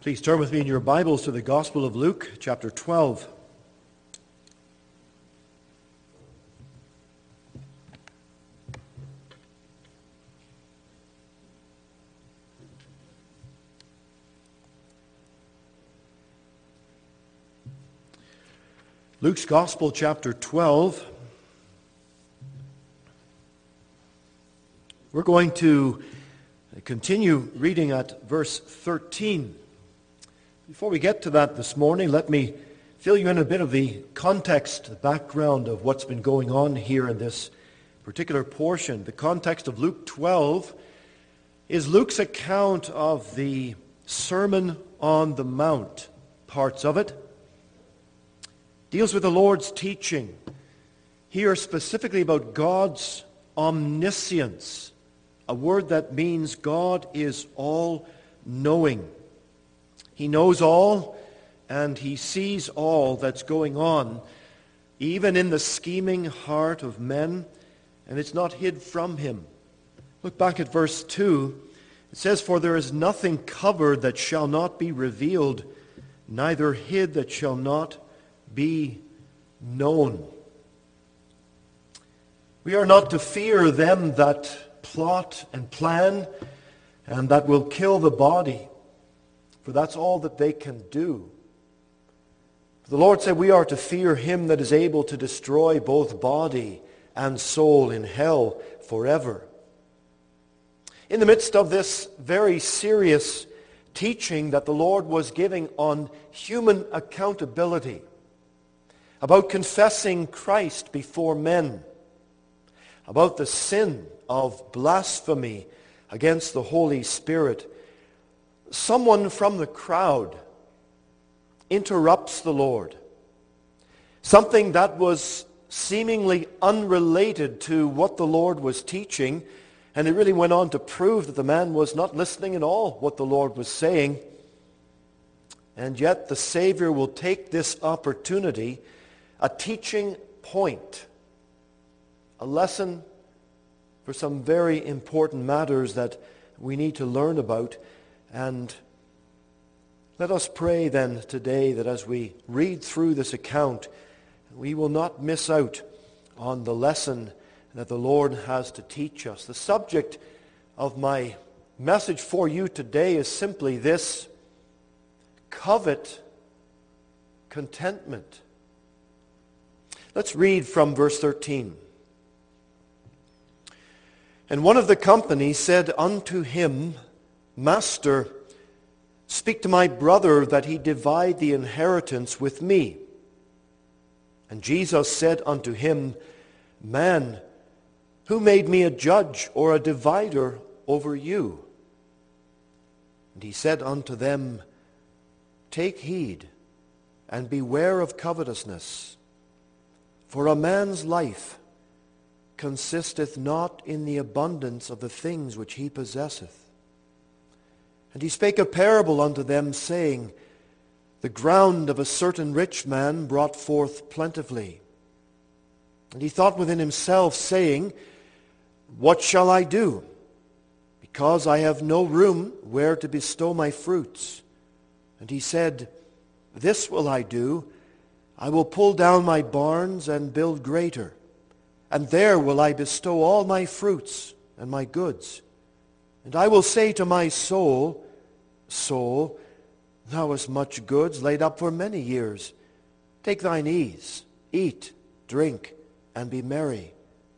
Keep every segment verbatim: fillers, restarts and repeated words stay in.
Please turn with me in your Bibles to the Gospel of Luke, chapter twelve. Luke's Gospel, chapter twelve. We're going to continue reading at verse thirteen. Before we get to that this morning, let me fill you in a bit of the context, the background of what's been going on here in this particular portion. The context of Luke twelve is Luke's account of the Sermon on the Mount, parts of it. Deals with the Lord's teaching, here specifically about God's omniscience, a word that means God is all-knowing. He knows all, and he sees all that's going on, even in the scheming heart of men, and it's not hid from him. Look back at verse two. It says, "For there is nothing covered that shall not be revealed, neither hid that shall not be known." We are not to fear them that plot and plan and that will kill the body, for that's all that they can do. The Lord said we are to fear him that is able to destroy both body and soul in hell forever. In the midst of this very serious teaching that the Lord was giving on human accountability, about confessing Christ before men, about the sin of blasphemy against the Holy Spirit, someone from the crowd interrupts the Lord. Something that was seemingly unrelated to what the Lord was teaching, and it really went on to prove that the man was not listening at all what the Lord was saying. And yet the Savior will take this opportunity, a teaching point, a lesson for some very important matters that we need to learn about. And let us pray then today that as we read through this account, we will not miss out on the lesson that the Lord has to teach us. The subject of my message for you today is simply this: covet contentment. Let's read from verse thirteen. "And one of the company said unto him, Master, speak to my brother that he divide the inheritance with me. And Jesus said unto him, Man, who made me a judge or a divider over you? And he said unto them, Take heed, and beware of covetousness. For a man's life consisteth not in the abundance of the things which he possesseth. And he spake a parable unto them, saying, The ground of a certain rich man brought forth plentifully. And he thought within himself, saying, What shall I do? Because I have no room where to bestow my fruits. And he said, This will I do. I will pull down my barns and build greater, and there will I bestow all my fruits and my goods. And I will say to my soul, Soul, thou hast much goods laid up for many years. Take thine ease, eat, drink, and be merry.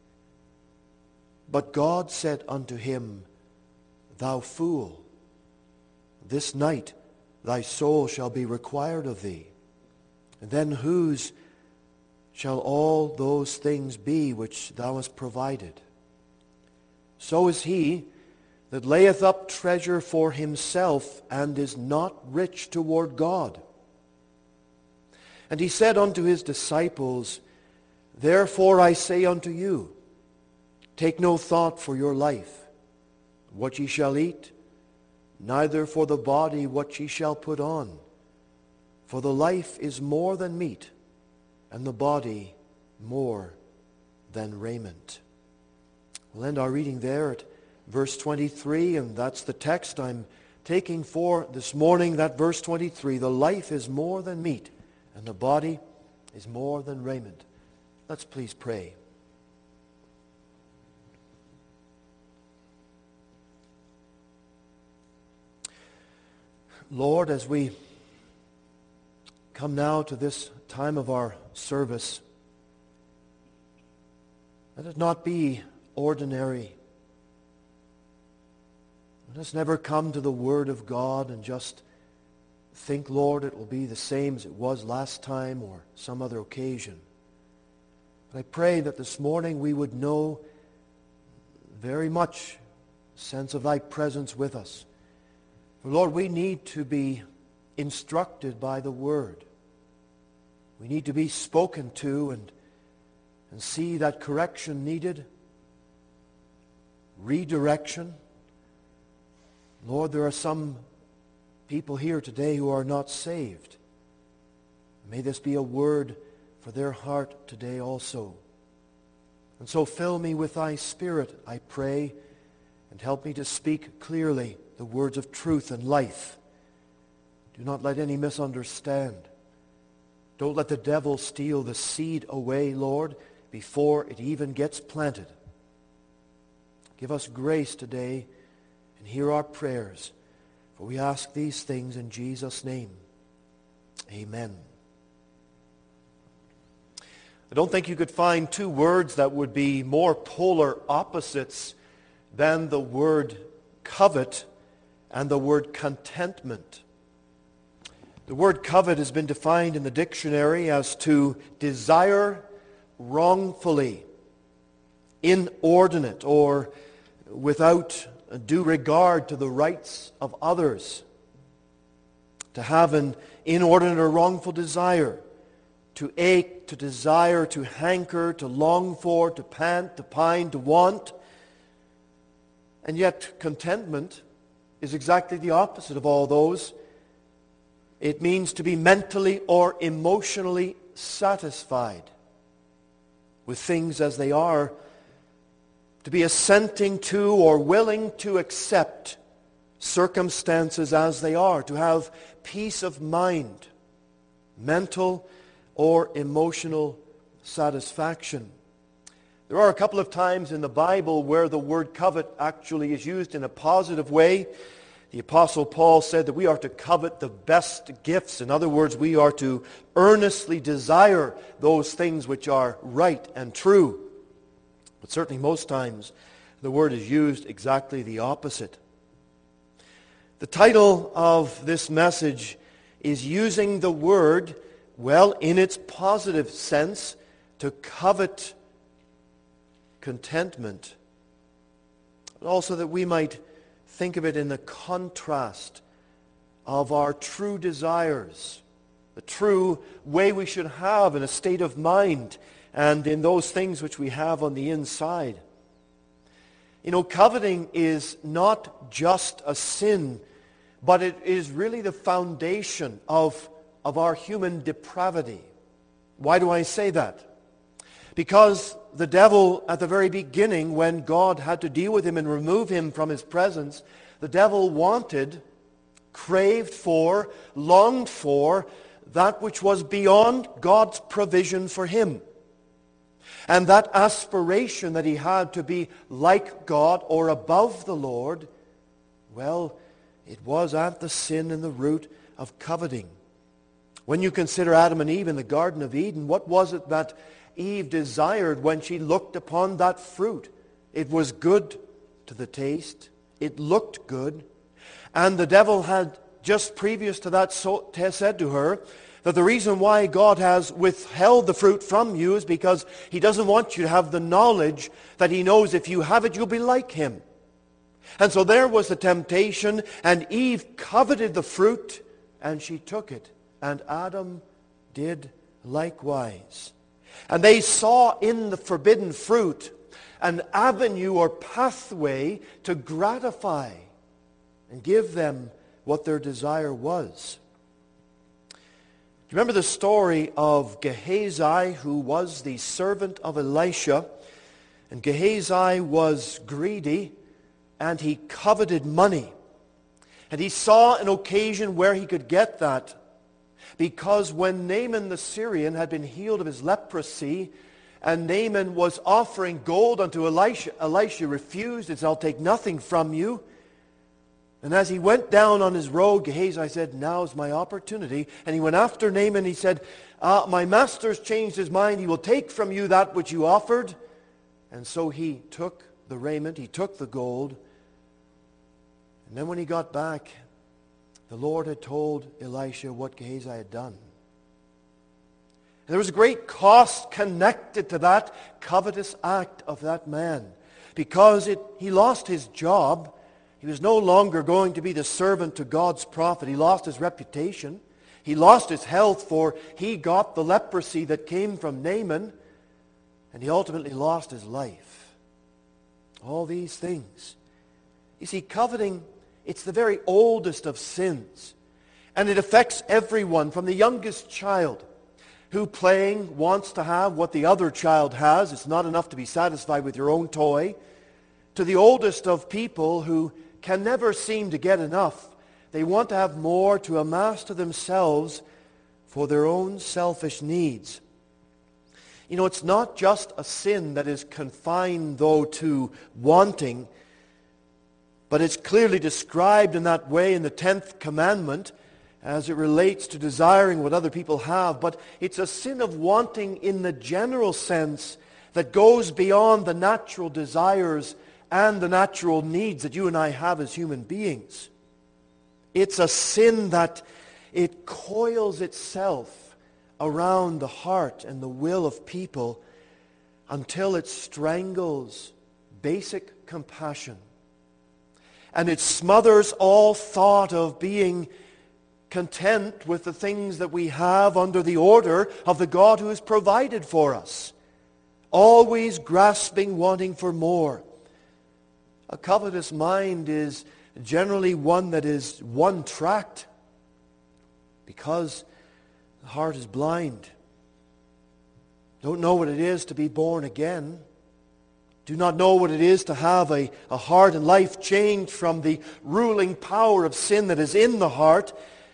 But God said unto him, Thou fool, this night thy soul shall be required of thee. And then whose shall all those things be which thou hast provided? So is he that layeth up treasure for himself, and is not rich toward God. And he said unto his disciples, Therefore I say unto you, take no thought for your life, what ye shall eat, neither for the body what ye shall put on. For the life is more than meat, and the body more than raiment. We'll end our reading there at verse twenty-three, and that's the text I'm taking for this morning that verse twenty-three, the life is more than meat, and the body is more than raiment. Let's please pray. Lord, as we come now to this time of our service, let it not be ordinary. Let us never come to the Word of God and just think, Lord, it will be the same as it was last time or some other occasion. But I pray that this morning we would know very much a sense of Thy presence with us. For Lord, we need to be instructed by the Word. We need to be spoken to and, and see that correction needed, redirection. Lord, there are some people here today who are not saved. May this be a word for their heart today also. And so fill me with Thy Spirit, I pray, and help me to speak clearly the words of truth and life. Do not let any misunderstand. Don't let the devil steal the seed away, Lord, before it even gets planted. Give us grace today and hear our prayers, for we ask these things in Jesus' name. Amen. I don't think you could find two words that would be more polar opposites than the word covet and the word contentment. The word covet has been defined in the dictionary as to desire wrongfully, inordinate, or without due regard to the rights of others. To have an inordinate or wrongful desire, to ache, to desire, to hanker, to long for, to pant, to pine, to want. And yet contentment is exactly the opposite of all those. It means to be mentally or emotionally satisfied with things as they are, to be assenting to or willing to accept circumstances as they are, to have peace of mind, mental or emotional satisfaction. There are a couple of times in the Bible where the word covet actually is used in a positive way. The Apostle Paul said that we are to covet the best gifts. In other words, we are to earnestly desire those things which are right and true. But certainly most times the word is used exactly the opposite. The title of this message is using the word, well, in its positive sense, to covet contentment. But also that we might think of it in the contrast of our true desires, the true way we should have in a state of mind and in those things which we have on the inside. You know, coveting is not just a sin, but it is really the foundation of, of our human depravity. Why do I say that? Because the devil, at the very beginning, when God had to deal with him and remove him from his presence, the devil wanted, craved for, longed for that which was beyond God's provision for him. And that aspiration that he had to be like God or above the Lord, well, it was at the sin and the root of coveting. When you consider Adam and Eve in the Garden of Eden, what was it that Eve desired when she looked upon that fruit? It was good to the taste. It looked good. And the devil had just previous to that so, said to her that the reason why God has withheld the fruit from you is because he doesn't want you to have the knowledge that he knows if you have it, you'll be like him. And so there was the temptation, and Eve coveted the fruit, and she took it. And Adam did likewise. And they saw in the forbidden fruit an avenue or pathway to gratify and give them what their desire was. Do you remember the story of Gehazi, who was the servant of Elisha? And Gehazi was greedy, and he coveted money. And he saw an occasion where he could get that, because when Naaman the Syrian had been healed of his leprosy, and Naaman was offering gold unto Elisha, Elisha refused and said, I'll take nothing from you. And as he went down on his road, Gehazi said, now's my opportunity. And he went after Naaman. He said, uh, my master's changed his mind. He will take from you that which you offered. And so he took the raiment, he took the gold. And then when he got back, the Lord had told Elisha what Gehazi had done. And there was a great cost connected to that covetous act of that man, because it, he lost his job. He was no longer going to be the servant to God's prophet. He lost his reputation. He lost his health, for he got the leprosy that came from Naaman, and he ultimately lost his life. All these things. You see, coveting, it's the very oldest of sins, and it affects everyone, from the youngest child who playing wants to have what the other child has. It's not enough to be satisfied with your own toy. To the oldest of people who can never seem to get enough. They want to have more to amass to themselves for their own selfish needs. You know, it's not just a sin that is confined, though, to wanting, but it's clearly described in that way in the tenth commandment as it relates to desiring what other people have. But it's a sin of wanting in the general sense that goes beyond the natural desires and the natural needs that you and I have as human beings. It's a sin that it coils itself around the heart and the will of people until it strangles basic compassion. And it smothers all thought of being content with the things that we have under the order of the God who has provided for us. Always grasping, wanting for more. A covetous mind is generally one that is one-tracked, because the heart is blind. Don't know what it is to be born again. Do not know what it is to have a, a heart and life changed from the ruling power of sin that is in the heart.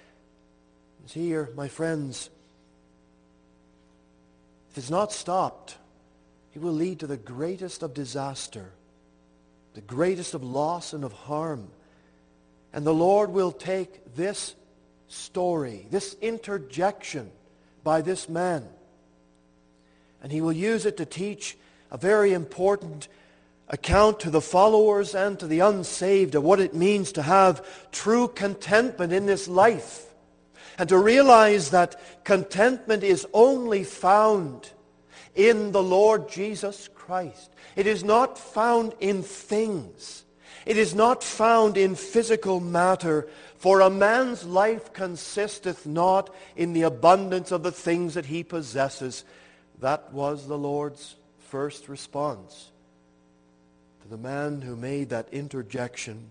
Here, my friends, if it's not stopped, it will lead to the greatest of disaster, the greatest of loss and of harm. And the Lord will take this story, this interjection by this man, and he will use it to teach a very important account to the followers and to the unsaved of what it means to have true contentment in this life. And to realize that contentment is only found in the Lord Jesus Christ. It is not found in things. It is not found in physical matter. For a man's life consisteth not in the abundance of the things that he possesses. That was the Lord's first response to the man who made that interjection.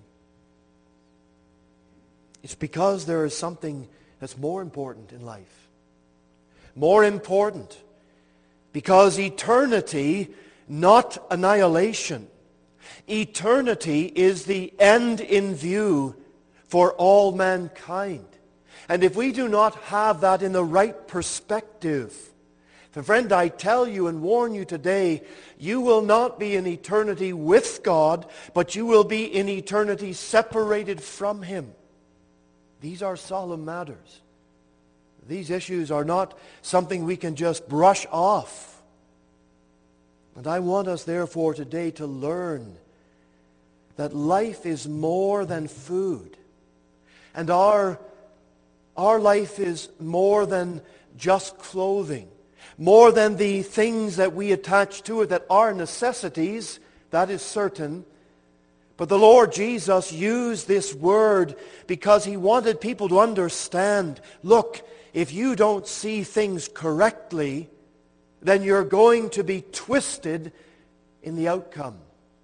It's because there is something that's more important in life. More important. Because eternity, not annihilation. Eternity is the end in view for all mankind. And if we do not have that in the right perspective, then friend, I tell you and warn you today, you will not be in eternity with God, but you will be in eternity separated from Him. These are solemn matters. These issues are not something we can just brush off. And I want us, therefore, today to learn that life is more than food. And our, our life is more than just clothing. More than the things that we attach to it that are necessities, that is certain. But the Lord Jesus used this word because He wanted people to understand, look, if you don't see things correctly, then you're going to be twisted in the outcome.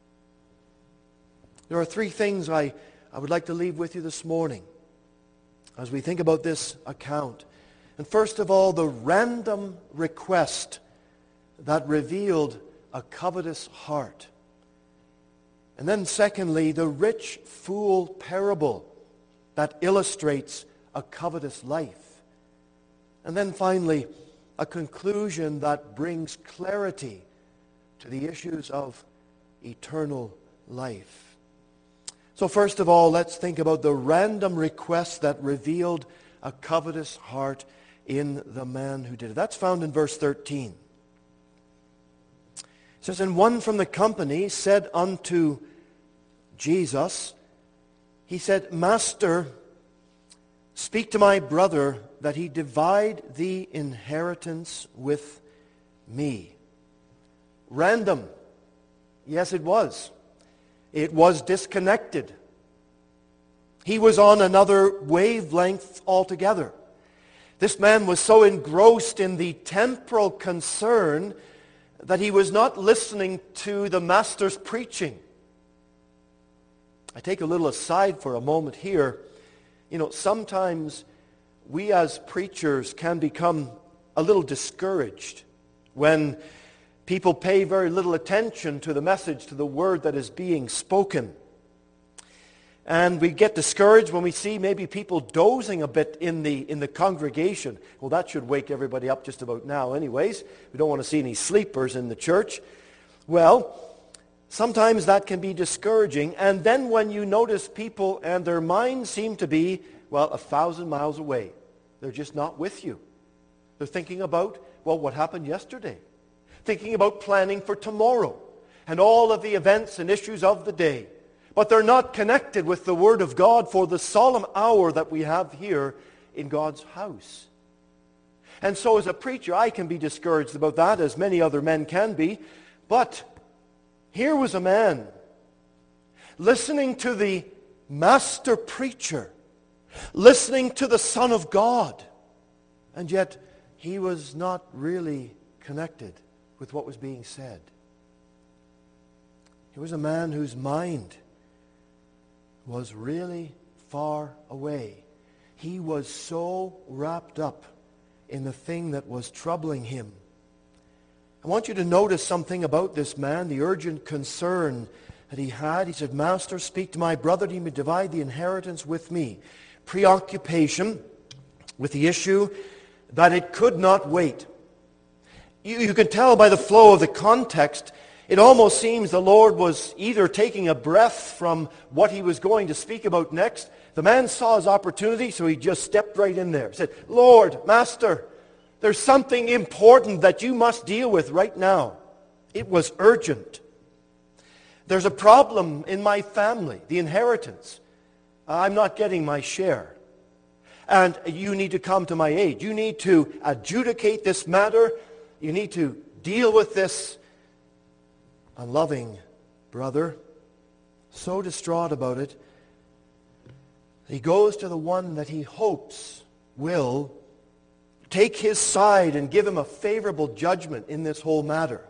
There are three things I, I would like to leave with you this morning as we think about this account. And first of all, the random request that revealed a covetous heart. And then secondly, the rich fool parable that illustrates a covetous life. And then finally, a conclusion that brings clarity to the issues of eternal life. So first of all, let's think about the random request that revealed a covetous heart in the man who did it. That's found in verse thirteen. It says, "And one from the company said unto Jesus," he said, "Master, speak to my brother that he divide the inheritance with me." Random. Yes, it was. It was disconnected. He was on another wavelength altogether. This man was so engrossed in the temporal concern that he was not listening to the Master's preaching. I take a little aside for a moment here. You know, sometimes we as preachers can become a little discouraged when people pay very little attention to the message, to the word that is being spoken. And we get discouraged when we see maybe people dozing a bit in the in the congregation. Well, that should wake everybody up just about now anyways. We don't want to see any sleepers in the church. Well, sometimes that can be discouraging. And then when you notice people and their minds seem to be, well, a thousand miles away. They're just not with you. They're thinking about, well, what happened yesterday? Thinking about planning for tomorrow and all of the events and issues of the day. But they're not connected with the Word of God for the solemn hour that we have here in God's house. And so as a preacher, I can be discouraged about that, as many other men can be. But here was a man listening to the master preacher, listening to the Son of God, and yet he was not really connected with what was being said. He was a man whose mind was really far away. He was so wrapped up in the thing that was troubling him. I want you to notice something about this man, the urgent concern that he had. He said, "Master, speak to my brother that he may divide the inheritance with me." Preoccupation with the issue that it could not wait. You, you can tell by the flow of the context, it almost seems the Lord was either taking a breath from what he was going to speak about next. The man saw his opportunity, so he just stepped right in there. He said, "Lord, Master, there's something important that you must deal with right now." It was urgent. "There's a problem in my family, the inheritance. I'm not getting my share. And you need to come to my aid. You need to adjudicate this matter. You need to deal with this unloving brother." So distraught about it, he goes to the one that he hopes will take his side and give him a favorable judgment in this whole matter.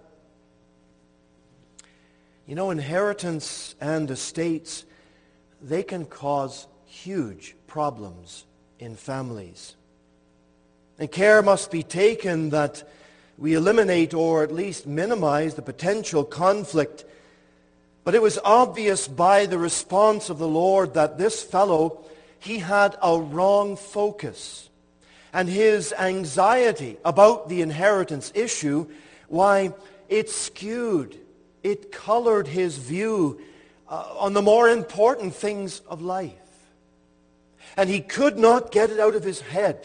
You know, inheritance and estates, they can cause huge problems in families. And care must be taken that we eliminate or at least minimize the potential conflict. But it was obvious by the response of the Lord that this fellow, he had a wrong focus. And his anxiety about the inheritance issue, why, it skewed, it colored his view uh, on the more important things of life. And he could not get it out of his head.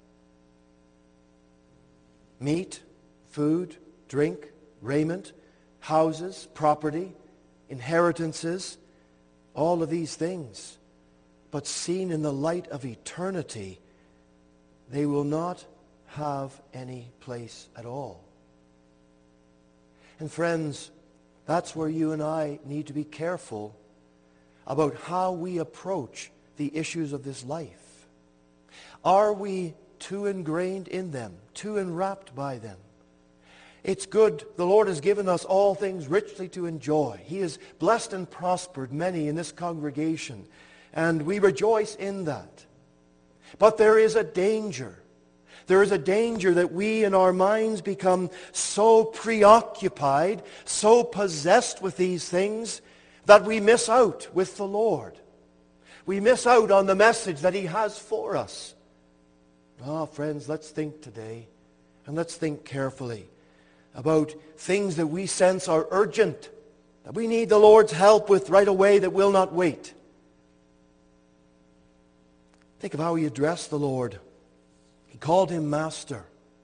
Meat, food, drink, raiment, houses, property, inheritances, all of these things. But seen in the light of eternity, they will not have any place at all. And friends, that's where you and I need to be careful about how we approach the issues of this life. Are we too ingrained in them, too enwrapped by them? It's good. The Lord has given us all things richly to enjoy. He has blessed and prospered many in this congregation, and we rejoice in that. But there is a danger. There is a danger that we in our minds become so preoccupied, so possessed with these things, that we miss out with the Lord. We miss out on the message that he has for us. Ah, friends, let's think today, and let's think carefully about things that we sense are urgent, that we need the Lord's help with right away, that will not wait. Think of how he addressed the Lord. He called him Master.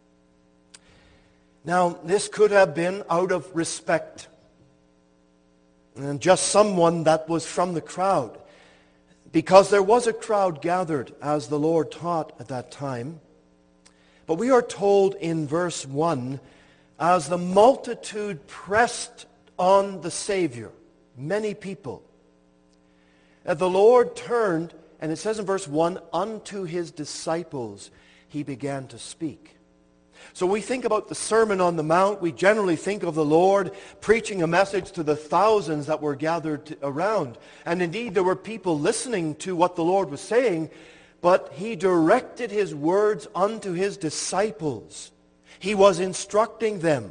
Now, this could have been out of respect, and just someone that was from the crowd, because there was a crowd gathered as the Lord taught at that time. But we are told in verse one, as the multitude pressed on the Savior, many people, that the Lord turned, and it says in verse one, unto his disciples he began to speak. So we think about the Sermon on the Mount, we generally think of the Lord preaching a message to the thousands that were gathered around. And indeed there were people listening to what the Lord was saying, but he directed his words unto his disciples. He was instructing them.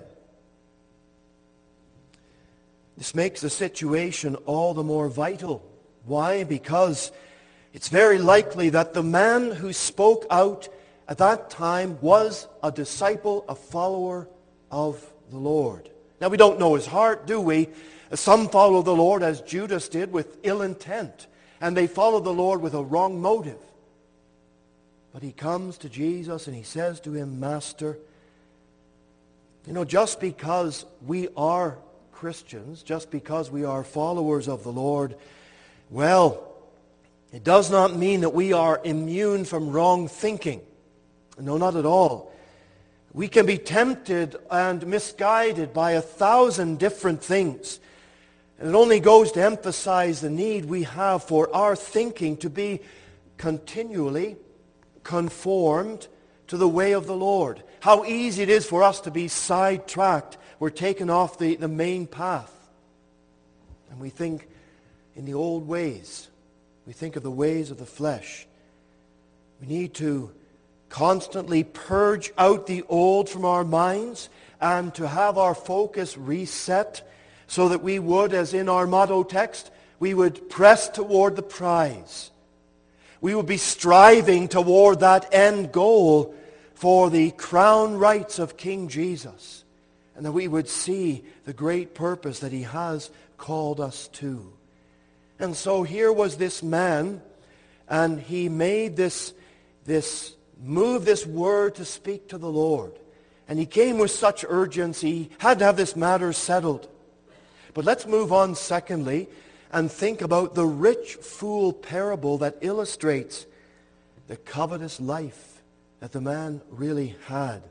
This makes the situation all the more vital. Why? Because it's very likely that the man who spoke out at that time was a disciple, a follower of the Lord. Now we don't know his heart, do we? Some follow the Lord as Judas did with ill intent, and they follow the Lord with a wrong motive. But he comes to Jesus and he says to him, Master, you know, just because we are Christians, just because we are followers of the Lord, well, it does not mean that we are immune from wrong thinking. No, not at all. We can be tempted and misguided by a thousand different things. And it only goes to emphasize the need we have for our thinking to be continually conformed to the way of the Lord. How easy it is for us to be sidetracked. We're taken off the, the main path. And we think in the old ways. We think of the ways of the flesh. We need to constantly purge out the old from our minds and to have our focus reset so that we would, as in our motto text, we would press toward the prize. We would be striving toward that end goal for the crown rights of King Jesus, and that we would see the great purpose that he has called us to. And so here was this man, and he made this, this move, this word to speak to the Lord. And he came with such urgency, he had to have this matter settled. But let's move on secondly, and think about the rich fool parable that illustrates the covetous life that the man really had.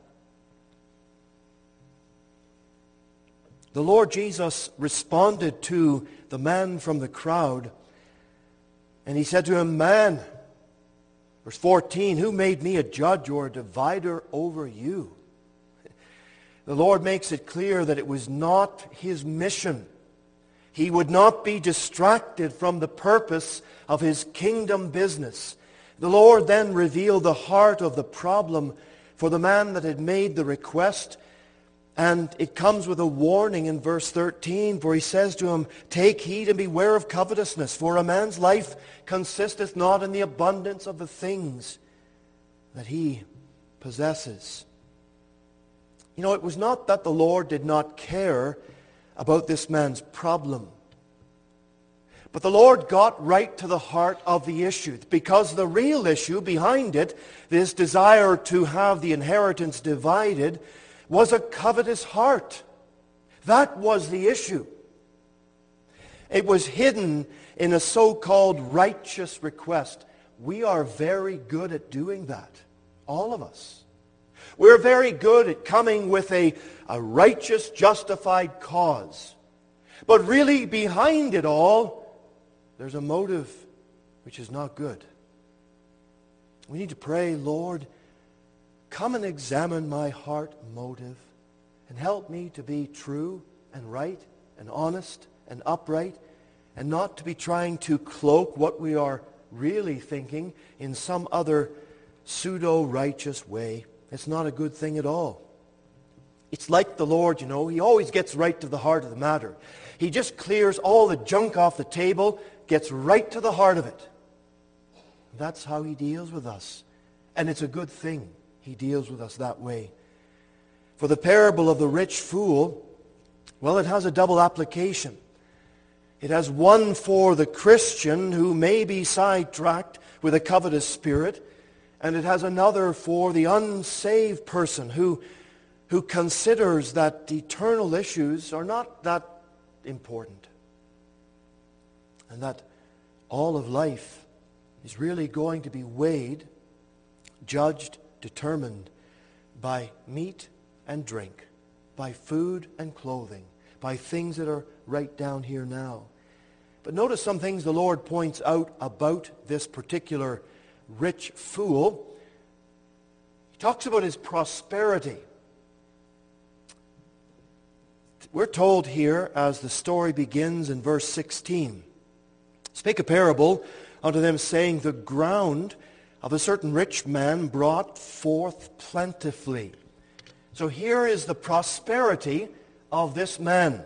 The Lord Jesus responded to the man from the crowd, and he said to him, Man, verse fourteen, who made me a judge or a divider over you? The Lord makes it clear that it was not his mission. He would not be distracted from the purpose of his kingdom business. The Lord then revealed the heart of the problem for the man that had made the request. And it comes with a warning in verse thirteen, for he says to him, Take heed and beware of covetousness, for a man's life consisteth not in the abundance of the things that he possesses. You know, it was not that the Lord did not care about this man's problem. But the Lord got right to the heart of the issue, because the real issue behind it, this desire to have the inheritance divided, was a covetous heart. That was the issue. It was hidden in a so-called righteous request. We are very good at doing that, all of us. We're very good at coming with a, a righteous, justified cause. But really behind it all, there's a motive which is not good. We need to pray, Lord, come and examine my heart motive and help me to be true and right and honest and upright, and not to be trying to cloak what we are really thinking in some other pseudo-righteous way. It's not a good thing at all. It's like the Lord, you know, he always gets right to the heart of the matter. He just clears all the junk off the table, gets right to the heart of it. That's how he deals with us. And it's a good thing he deals with us that way. For the parable of the rich fool, well, it has a double application. It has one for the Christian who may be sidetracked with a covetous spirit, and it has another for the unsaved person who, who considers that eternal issues are not that important, and that all of life is really going to be weighed, judged, determined by meat and drink, by food and clothing, by things that are right down here now. But notice some things the Lord points out about this particular rich fool. He talks about his prosperity. We're told here, as the story begins in verse sixteen, "Spake a parable unto them, saying, The ground of a certain rich man brought forth plentifully." So here is the prosperity of this man.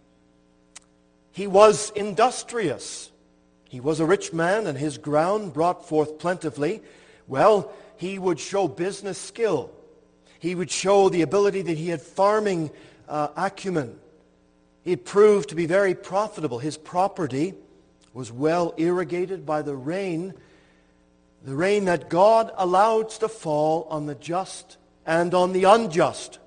He was industrious. He was a rich man, and his ground brought forth plentifully. Well, he would show business skill. He would show the ability that he had farming uh, acumen. He proved to be very profitable. His property was well irrigated by the rain, the rain that God allows to fall on the just and on the unjust.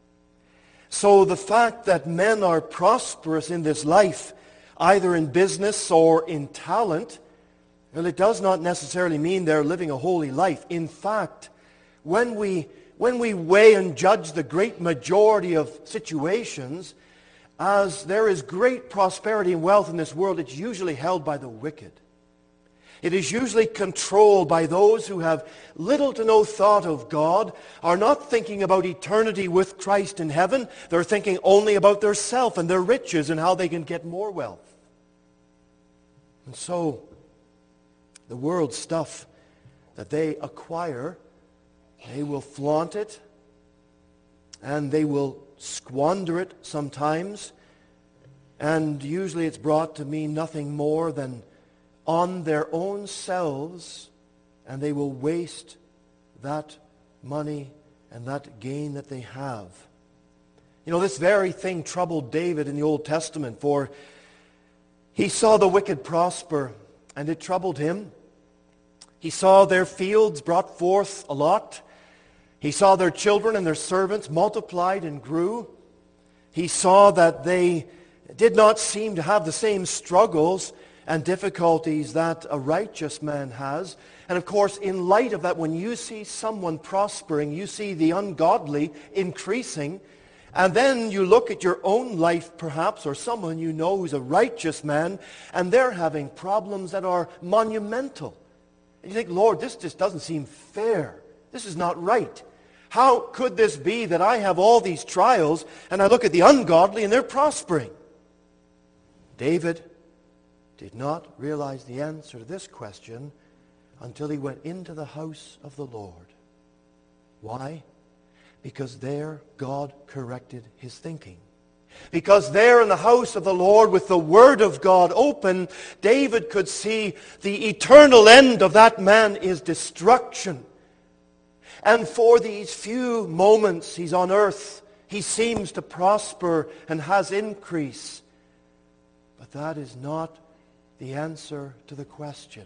So the fact that men are prosperous in this life, either in business or in talent, well, it does not necessarily mean they're living a holy life. In fact, when we, when we weigh and judge the great majority of situations, as there is great prosperity and wealth in this world, it's usually held by the wicked. It is usually controlled by those who have little to no thought of God, are not thinking about eternity with Christ in heaven. They're thinking only about their self and their riches and how they can get more wealth. And so, the world's stuff that they acquire, they will flaunt it, and they will squander it sometimes, and usually it's brought to mean nothing more than on their own selves, and they will waste that money and that gain that they have. You know, this very thing troubled David in the Old Testament, for he saw the wicked prosper, and it troubled him. He saw their fields brought forth a lot. He saw their children and their servants multiplied and grew. He saw that they did not seem to have the same struggles and difficulties that a righteous man has. And of course, in light of that, when you see someone prospering, you see the ungodly increasing, and then you look at your own life perhaps, or someone you know who's a righteous man, and they're having problems that are monumental. And you think, Lord, this just doesn't seem fair. This is not right. How could this be that I have all these trials, and I look at the ungodly and they're prospering? David did not realize the answer to this question until he went into the house of the Lord. Why? Because there God corrected his thinking. Because there in the house of the Lord, with the Word of God open, David could see the eternal end of that man is destruction. And for these few moments he's on earth, he seems to prosper and has increase. But that is not the answer to the question.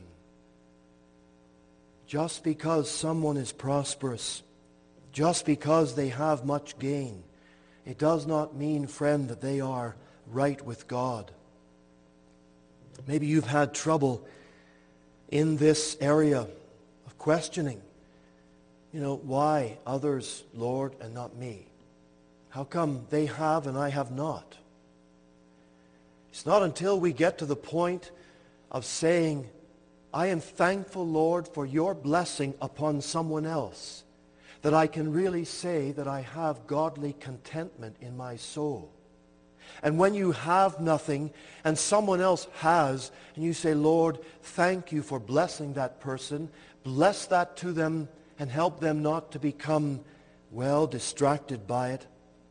Just because someone is prosperous, just because they have much gain, it does not mean, friend, that they are right with God. Maybe you've had trouble in this area of questioning. You know, why others, Lord, and not me? How come they have and I have not? It's not until we get to the point of saying, I am thankful, Lord, for your blessing upon someone else, that I can really say that I have godly contentment in my soul. And when you have nothing and someone else has, and you say, Lord, thank you for blessing that person, bless that to them and help them not to become, well, distracted by it.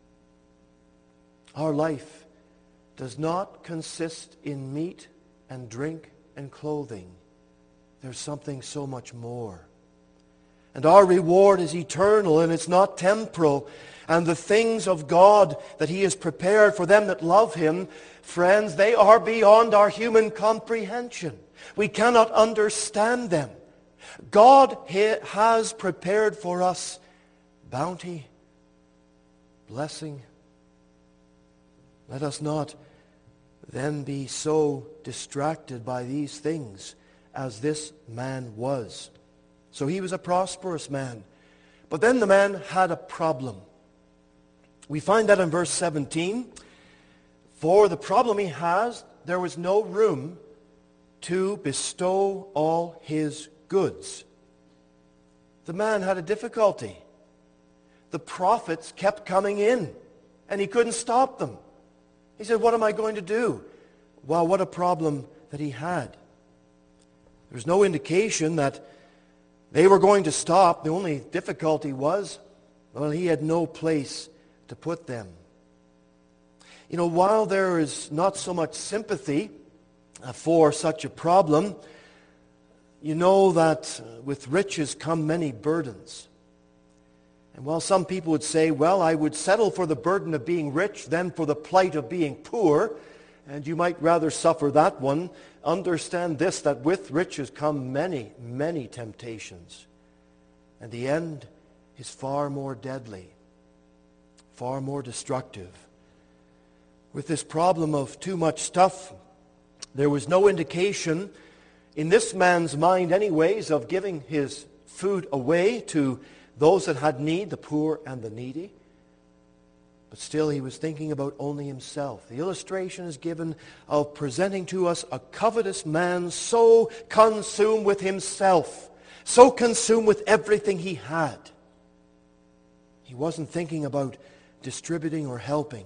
Our life does not consist in meat and drink and clothing. there's something so much more. And our reward is eternal, and it's not temporal. And the things of God that he has prepared for them that love him, friends, they are beyond our human comprehension. We cannot understand them. God has prepared for us bounty, blessing. Let us not then be so distracted by these things as this man was. So he was a prosperous man. But then the man had a problem. We find that in verse seventeen. For the problem he has, there was no room to bestow all his goods. The man had a difficulty. The profits kept coming in, and he couldn't stop them. He said, what am I going to do? Well, what a problem that he had. There's no indication that they were going to stop. The only difficulty was, well, he had no place to put them. You know, while there is not so much sympathy for such a problem, you know that with riches come many burdens. And while some people would say, well, I would settle for the burden of being rich than for the plight of being poor, and you might rather suffer that one, understand this, that with riches come many, many temptations. And the end is far more deadly, far more destructive. With this problem of too much stuff, there was no indication in this man's mind anyways of giving his food away to those that had need, the poor and the needy. But still he was thinking about only himself. The illustration is given of presenting to us a covetous man so consumed with himself, so consumed with everything he had. He wasn't thinking about distributing or helping.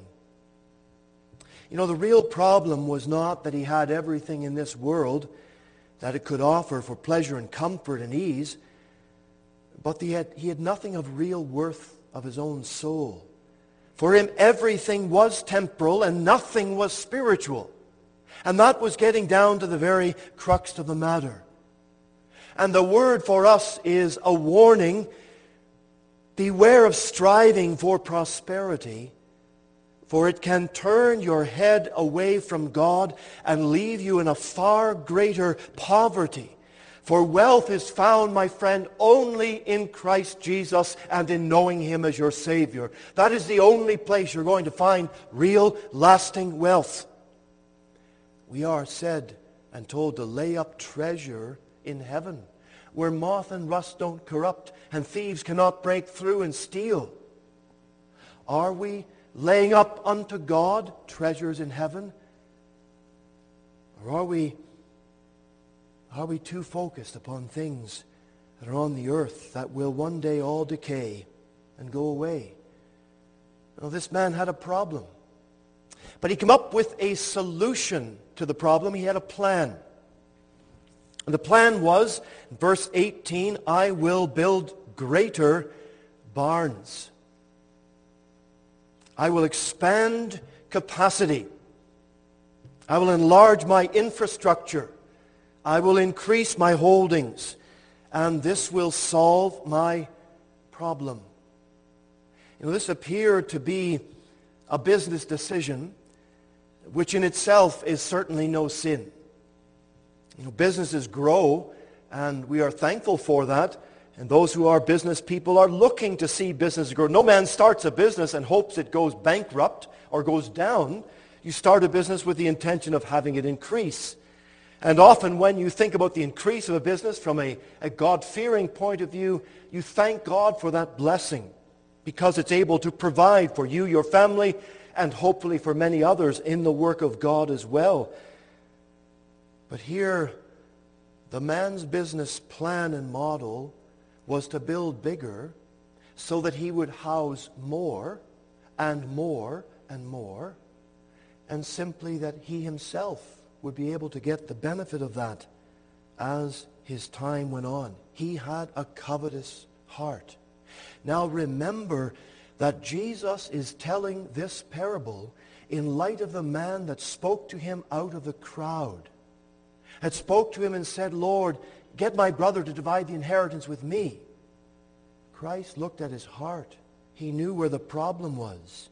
You know, the real problem was not that he had everything in this world that it could offer for pleasure and comfort and ease, but he had, he had nothing of real worth of his own soul. For him, everything was temporal and nothing was spiritual. And that was getting down to the very crux of the matter. And the word for us is a warning. Beware of striving for prosperity, for it can turn your head away from God and leave you in a far greater poverty. For wealth is found, my friend, only in Christ Jesus and in knowing him as your Savior. That is the only place you're going to find real, lasting wealth. We are said and told to lay up treasure in heaven, where moth and rust don't corrupt and thieves cannot break through and steal. Are we laying up unto God treasures in heaven? Or are we Are we too focused upon things that are on the earth that will one day all decay and go away? Well, this man had a problem. But he came up with a solution to the problem. He had a plan. And the plan was, verse eighteen, I will build greater barns. I will expand capacity. I will enlarge my infrastructure. I will increase my holdings, and this will solve my problem. You know, this appeared to be a business decision, which in itself is certainly no sin. You know, businesses grow, and we are thankful for that. And those who are business people are looking to see business grow. No man starts a business and hopes it goes bankrupt or goes down. You start a business with the intention of having it increase. And often when you think about the increase of a business from a, a God-fearing point of view, you thank God for that blessing because it's able to provide for you, your family, and hopefully for many others in the work of God as well. But here, the man's business plan and model was to build bigger so that he would house more and more and more, and simply that he himself would be able to get the benefit of that as his time went on. He had a covetous heart. Now remember that Jesus is telling this parable in light of the man that spoke to him out of the crowd, had spoke to him and said, Lord, get my brother to divide the inheritance with me. Christ looked at his heart. He knew where the problem was.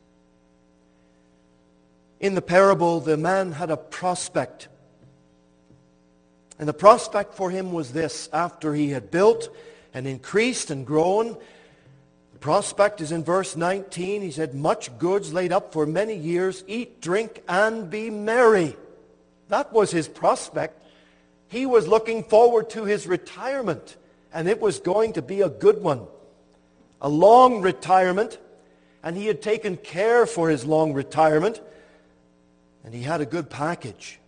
In the parable, the man had a prospect. And the prospect for him was this: after he had built and increased and grown, the prospect is in verse nineteen. He said, much goods laid up for many years, eat, drink, and be merry. That was his prospect. He was looking forward to his retirement, and it was going to be a good one. A long retirement, and he had taken care for his long retirement, and he had a good package.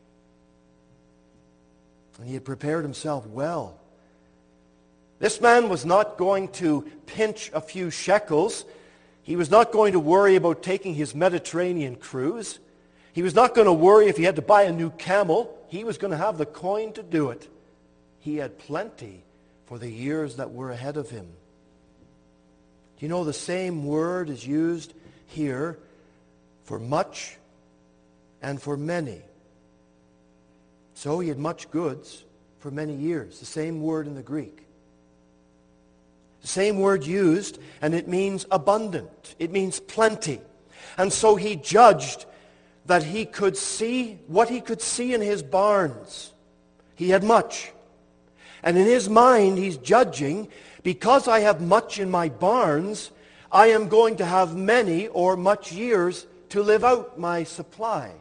And he had prepared himself well. This man was not going to pinch a few shekels. He was not going to worry about taking his Mediterranean cruise. He was not going to worry if he had to buy a new camel. He was going to have the coin to do it. He had plenty for the years that were ahead of him. Do you know the same word is used here for much and for many? So he had much goods for many years. The same word in the Greek. The same word used, and it means abundant. It means plenty. And so he judged that he could see what he could see in his barns. He had much. And in his mind, he's judging, because I have much in my barns, I am going to have many or much years to live out my supply.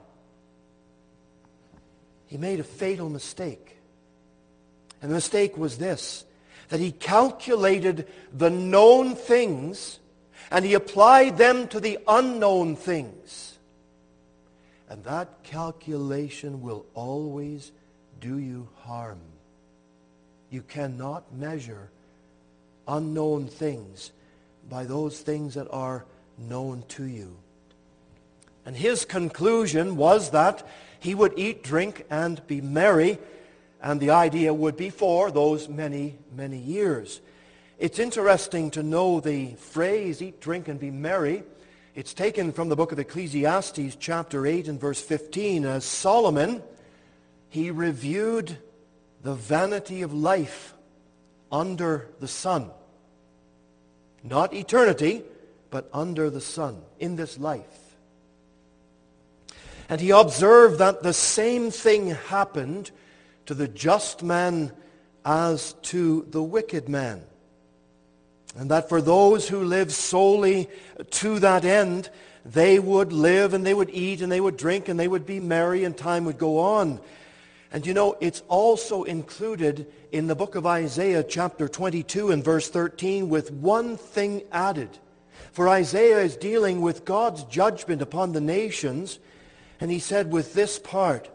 He made a fatal mistake. And the mistake was this: that he calculated the known things and he applied them to the unknown things. And that calculation will always do you harm. You cannot measure unknown things by those things that are known to you. And his conclusion was that he would eat, drink, and be merry, and the idea would be for those many, many years. It's interesting to know the phrase, eat, drink, and be merry. It's taken from the book of Ecclesiastes, chapter eight and verse fifteen. As Solomon, he reviewed the vanity of life under the sun. Not eternity, but under the sun, in this life. And he observed that the same thing happened to the just man as to the wicked man. And that for those who live solely to that end, they would live and they would eat and they would drink and they would be merry and time would go on. And you know, it's also included in the book of Isaiah chapter twenty-two and verse thirteen with one thing added. For Isaiah is dealing with God's judgment upon the nations, and he said with this part,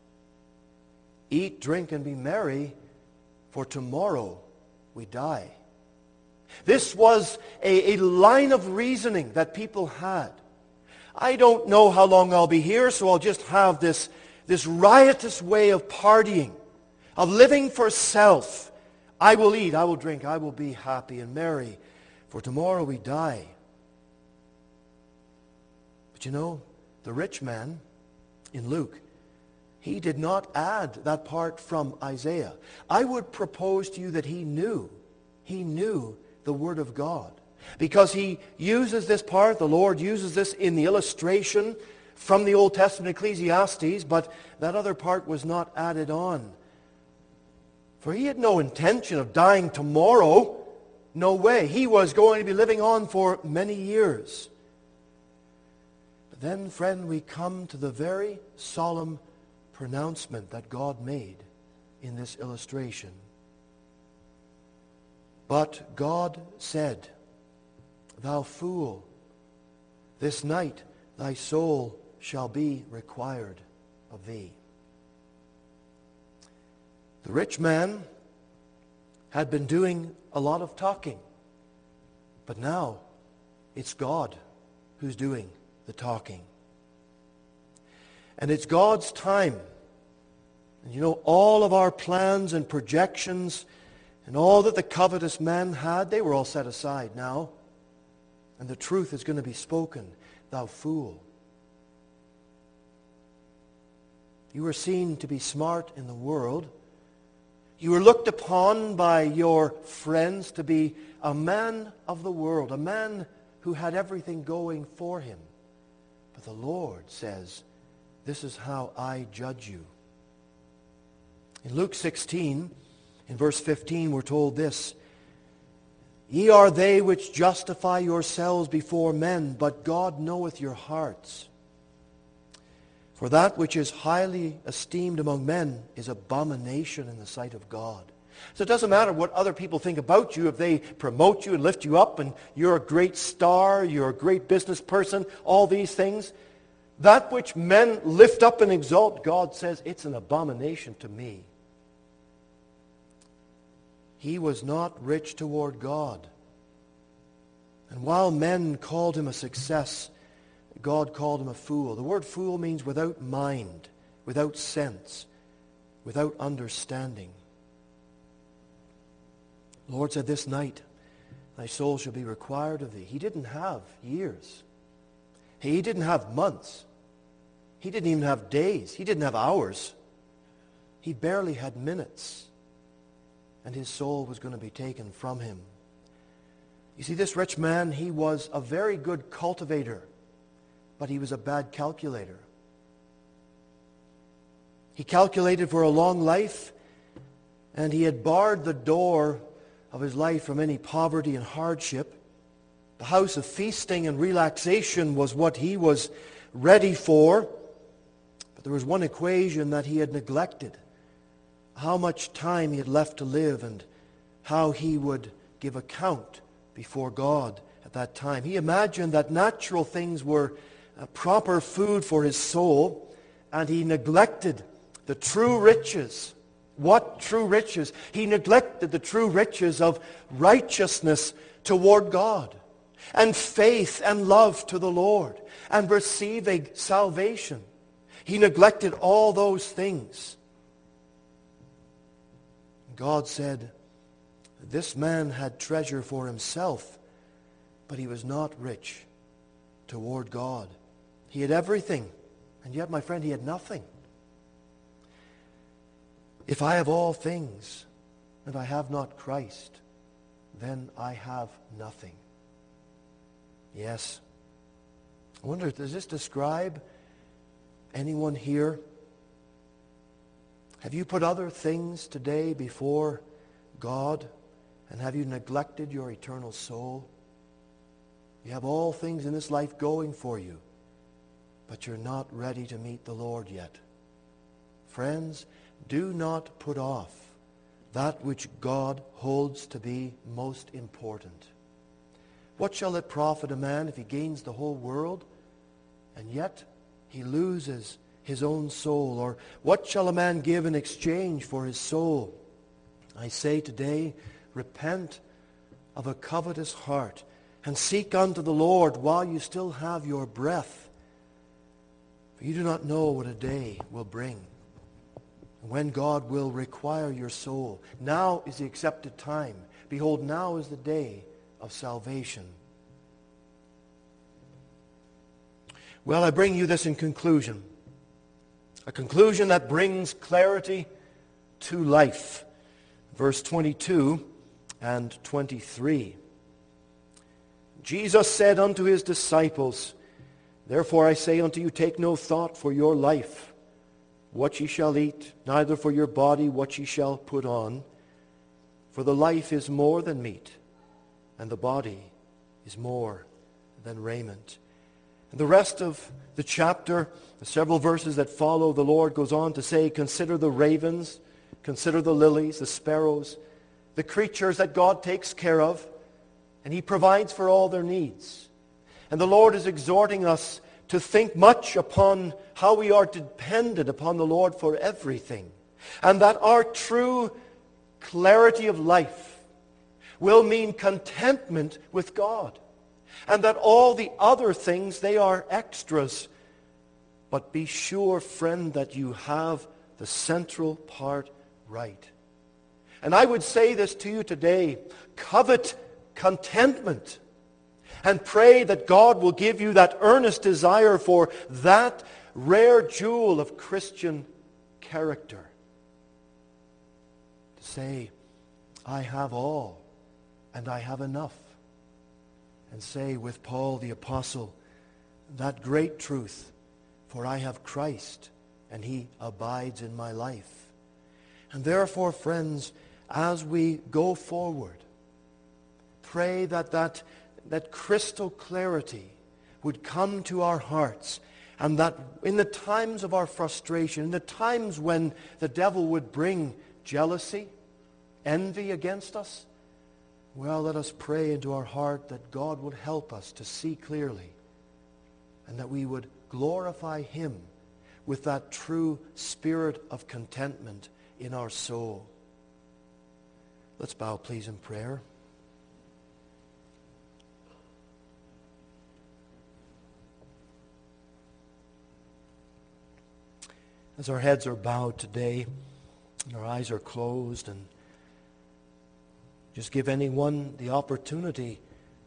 eat, drink, and be merry, for tomorrow we die. This was a, a line of reasoning that people had. I don't know how long I'll be here, so I'll just have this, this riotous way of partying, of living for self. I will eat, I will drink, I will be happy and merry, for tomorrow we die. But you know, the rich man in Luke, he did not add that part from Isaiah. I would propose to you that he knew, he knew the Word of God. Because he uses this part, the Lord uses this in the illustration from the Old Testament Ecclesiastes, but that other part was not added on. For he had no intention of dying tomorrow. No way. He was going to be living on for many years. But then, friend, we come to the very solemn pronouncement that God made in this illustration. But God said, thou fool, this night thy soul shall be required of thee. The rich man had been doing a lot of talking, but now it's God who's doing the talking. And it's God's time. And you know, all of our plans and projections and all that the covetous man had, they were all set aside now. And the truth is going to be spoken. Thou fool. You were seen to be smart in the world. You were looked upon by your friends to be a man of the world, a man who had everything going for him. But the Lord says, this is how I judge you. In Luke sixteen, in verse fifteen, we're told this, Ye are they which justify yourselves before men, but God knoweth your hearts. For that which is highly esteemed among men is abomination in the sight of God. So it doesn't matter what other people think about you. If they promote you and lift you up and you're a great star, you're a great business person, all these things, that which men lift up and exalt, God says, it's an abomination to me. He was not rich toward God. And while men called him a success, God called him a fool. The word fool means without mind, without sense, without understanding. The Lord said, this night thy soul shall be required of thee. He didn't have years. He didn't have months. He didn't even have days. He didn't have hours. He barely had minutes. And his soul was going to be taken from him. You see, this rich man, he was a very good cultivator, but he was a bad calculator. He calculated for a long life, and he had barred the door of his life from any poverty and hardship. The house of feasting and relaxation was what he was ready for, but there was one equation that he had neglected. How much time he had left to live and how he would give account before God at that time. He imagined that natural things were uh, proper food for his soul, and he neglected the true riches. What true riches? He neglected the true riches of righteousness toward God, and faith and love to the Lord, and receiving salvation. He neglected all those things. God said, this man had treasure for himself, but he was not rich toward God. He had everything, and yet, my friend, he had nothing. If I have all things, and I have not Christ, then I have nothing. Yes. I wonder, does this describe anyone here? Have you put other things today before God? And have you neglected your eternal soul? You have all things in this life going for you, but you're not ready to meet the Lord yet. Friends, do not put off that which God holds to be most important. What shall it profit a man if he gains the whole world, and yet he loses his own soul? Or what shall a man give in exchange for his soul? I say today, repent of a covetous heart and seek unto the Lord while you still have your breath. For you do not know what a day will bring, when God will require your soul. Now is the accepted time. Behold, now is the day of salvation. Well, I bring you this in conclusion. A conclusion that brings clarity to life. Verse twenty-two and twenty-three. Jesus said unto his disciples, Therefore I say unto you, take no thought for your life, what ye shall eat, neither for your body what ye shall put on. For the life is more than meat, and the body is more than raiment. And the rest of the chapter, the several verses that follow, the Lord goes on to say, consider the ravens, consider the lilies, the sparrows, the creatures that God takes care of, and he provides for all their needs. And the Lord is exhorting us to think much upon how we are dependent upon the Lord for everything, and that our true clarity of life will mean contentment with God, and that all the other things, they are extras. But be sure, friend, that you have the central part right. And I would say this to you today, covet contentment, and pray that God will give you that earnest desire for that rare jewel of Christian character. To say, I have all, and I have enough. And say with Paul the Apostle, that great truth, for I have Christ, and he abides in my life. And therefore, friends, as we go forward, pray that that, that crystal clarity would come to our hearts, and that in the times of our frustration, in the times when the devil would bring jealousy, envy against us, well, let us pray into our heart that God would help us to see clearly, and that we would glorify him with that true spirit of contentment in our soul. Let's bow, please, in prayer. As our heads are bowed today, and our eyes are closed, and just give anyone the opportunity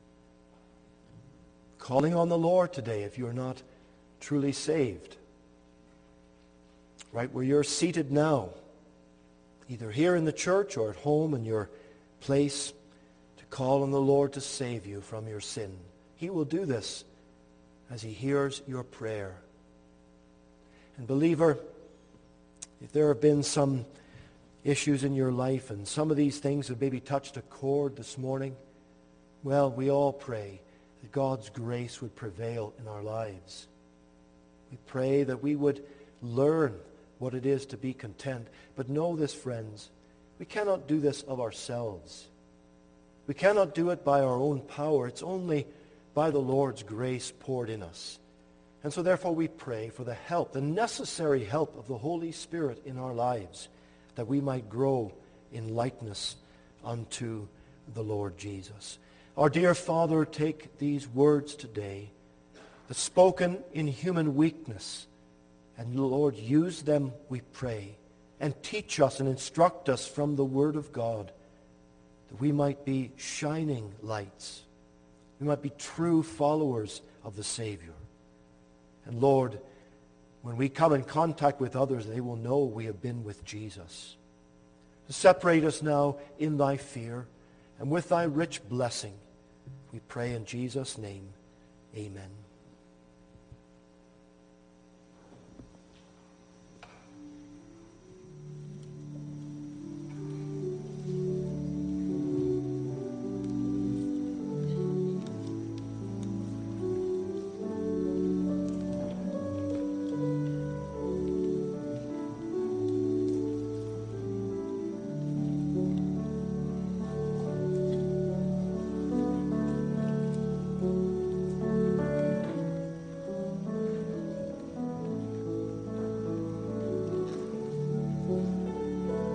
calling on the Lord today if you're not truly saved. Right where you're seated now, either here in the church or at home in your place, to call on the Lord to save you from your sin. He will do this as he hears your prayer. And believer, if there have been some issues in your life and some of these things have maybe touched a chord this morning, well, we all pray that God's grace would prevail in our lives. We pray that we would learn what it is to be content. But know this, friends, we cannot do this of ourselves. We cannot do it by our own power. It's only by the Lord's grace poured in us. And so therefore we pray for the help, the necessary help of the Holy Spirit in our lives, that we might grow in likeness unto the Lord Jesus. Our dear Father, take these words today, that spoken in human weakness, and Lord, use them, we pray, and teach us and instruct us from the Word of God, that we might be shining lights. We might be true followers of the Savior. And Lord, when we come in contact with others, they will know we have been with Jesus. Separate us now in thy fear and with thy rich blessing. We pray in Jesus' name. Amen.